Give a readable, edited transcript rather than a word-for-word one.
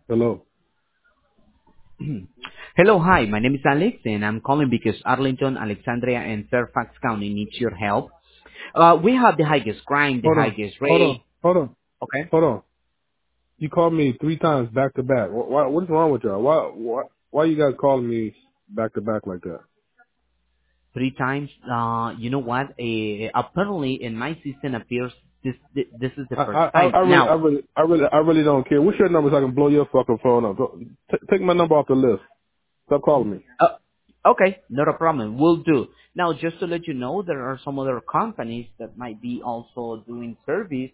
Hello. Hello, hi. My name is Alex, and I'm calling because Arlington, Alexandria, and Fairfax County needs your help. We have the highest crime, the Hold on. highest Hold on. rate. Hold on. Okay, Hold on. You called me 3 times back to back. What's wrong with y'all? Why you guys calling me back to back like that? three times. You know what? Apparently, in my system appears this is the first time. Now, I really don't care. What's your number so I can blow your fucking phone up? Take my number off the list. Stop calling me. uh, okay, not a problem. We'll do. Now, just to let you know, there are some other companies that might be also doing service